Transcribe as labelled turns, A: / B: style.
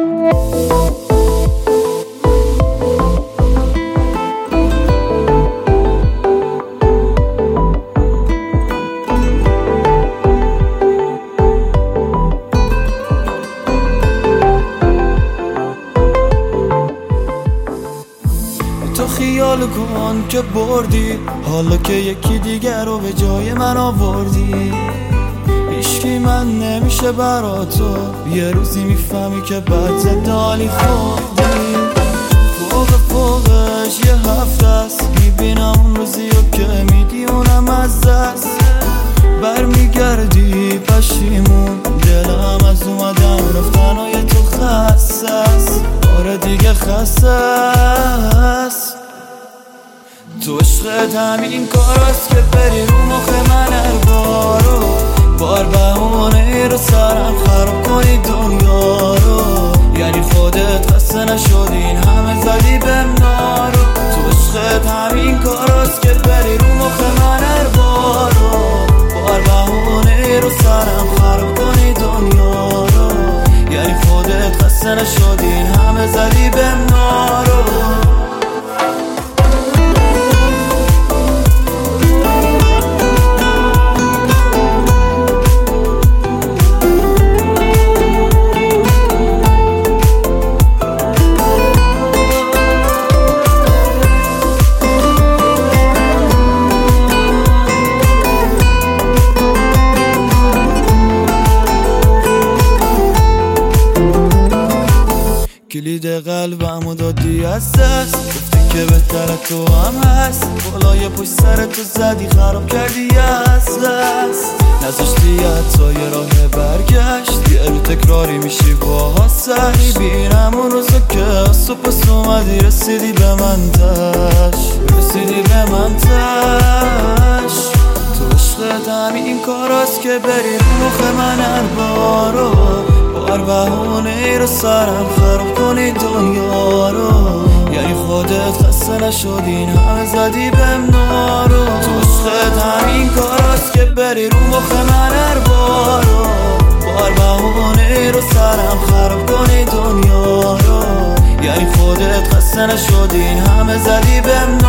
A: تو خیال کن که بردی، حالا که یکی دیگر رو به جای من آوردی. هیچکی من نمیشه برا تو، یه روزی میفهمی که بد زدالی خوردی. فوقش یه هفته است، میبینم اون روزی رو که میدیونم از دست. برمیگردی پشیمون، دلم از اومدن رفتنای تو خسته است. آره دیگه خسته است. تو عشقت همین کاراست که بری رو مخ من هر بارو، بار بهونه رو سرم خراب کنی دنیا رو. یعنی خودت خسته نشدی این همه زدی بهم نارو. تو عشقت همین کاراست که بری رو مخ من هر بارو، بار بهونه رو سرم خراب کنی دنیا رو. یعنی خودت خسته نشدی این همه زدی بهم نارو. کلید قلبمو دادی از دست، گفتی که بهتر تو هم هست. بالای پشت سر تو زدی خراب کردی از دست. نذاشتی حتی یه راه برگشت، یه رو تکراری میشی با سر. میبینم اون روزا که صبح اومدی رسیدی به من تش، رسیدی به من تش. تو عشقت همین کاراست که بری رو مخ من هر بارو، بار بهونه رو سرم خراب کنی دنیا رو. یعنی خودت خسته نشدی این همه زدی بهم نارو. تو عشقت همین کاراست که بری رو مخ من هر بارو، بار بهونه رو سرم خراب کنی دنیا رو. یعنی خودت خسته نشدی این همه زدی بهم